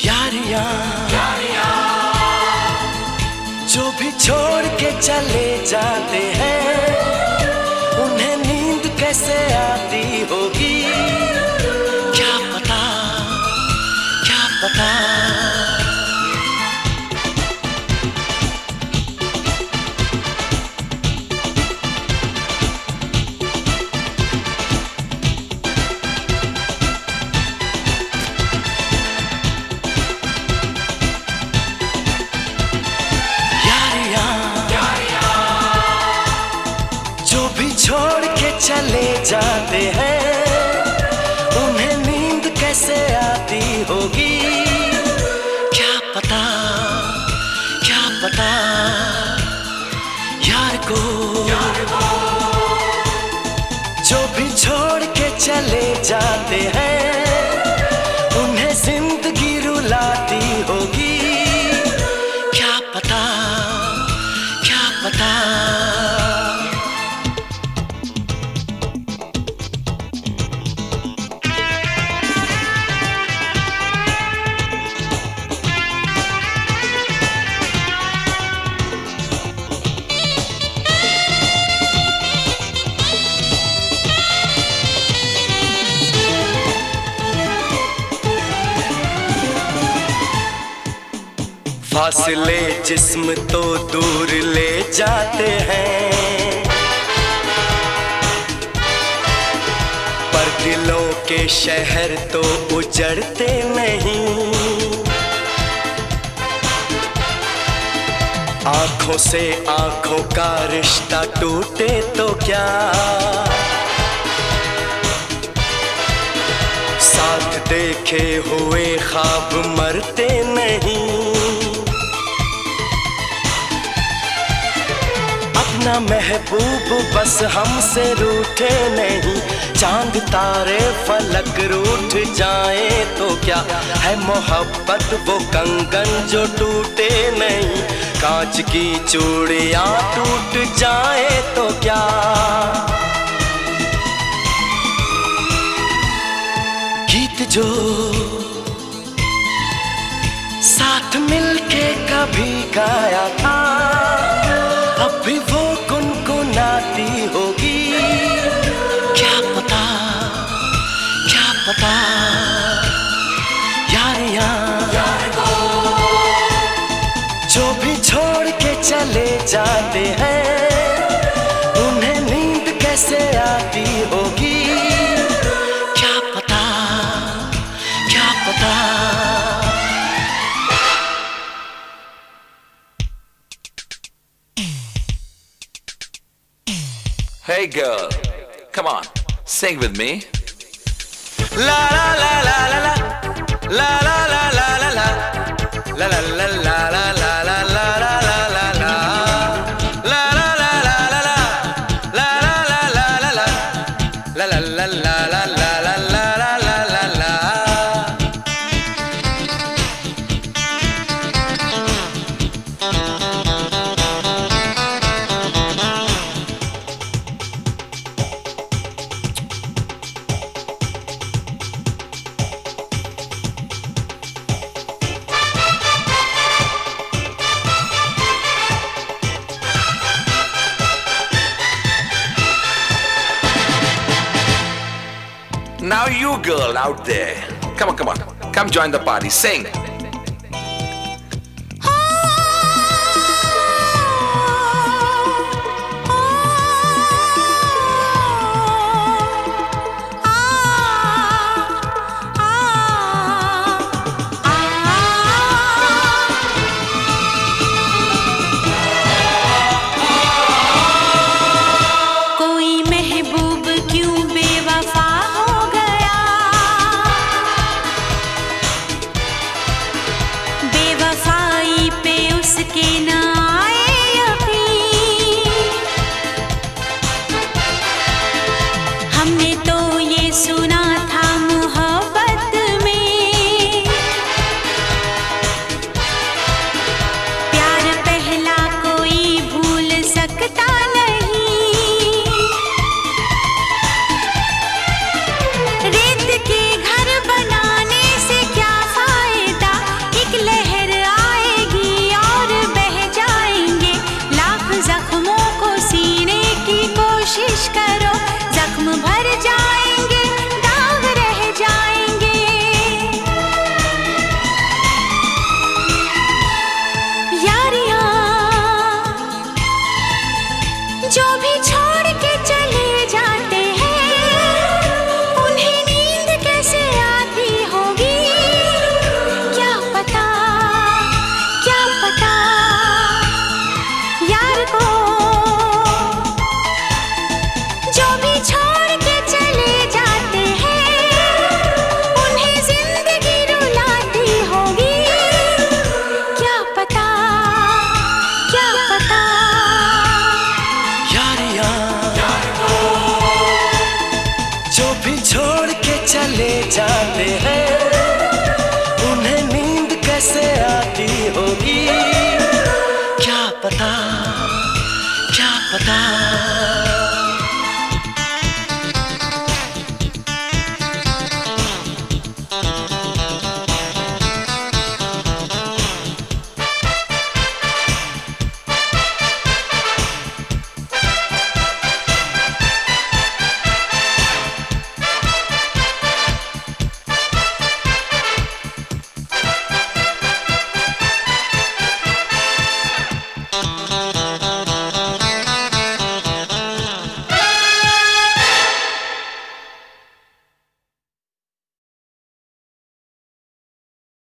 यारियां जो भी छोड़ के चले जाते हैं, उन्हें नींद कैसे आती होगी, क्या पता क्या पता। छोड़ के चले जाते हैं, उन्हें नींद कैसे आती होगी, क्या पता क्या पता। यार को जो भी छोड़ के चले जाते हैं, उन्हें जिंदगी रुलाती होगी, क्या पता क्या पता। फासले जिस्म तो दूर ले जाते हैं, पर दिलों के शहर तो उजड़ते नहीं। आंखों से आंखों का रिश्ता टूटे तो क्या, साथ देखे हुए ख्वाब मरते नहीं। अपना महबूब बस हमसे रूठे नहीं, चांद तारे फलक रूठ जाए तो क्या, है मोहब्बत वो कंगन जो टूटे नहीं। कांच की चूड़ियां टूट जाए तो क्या, गीत जो साथ मिलके कभी गाया था, अब भी वो गुनगुनाती होगी, क्या पता क्या पता। यारियां जो भी छोड़ के चले जाते हैं, उन्हें नींद कैसे आती होगी, क्या पता क्या पता। Hey girl, come on, sing with me. La la la la la la, la la la la la la, la la la la la la la la la la la la, la la la la la la, la la la la la la, la la la la la la la la la la la. Now you girl out there, come on, come join the party, sing. टूटा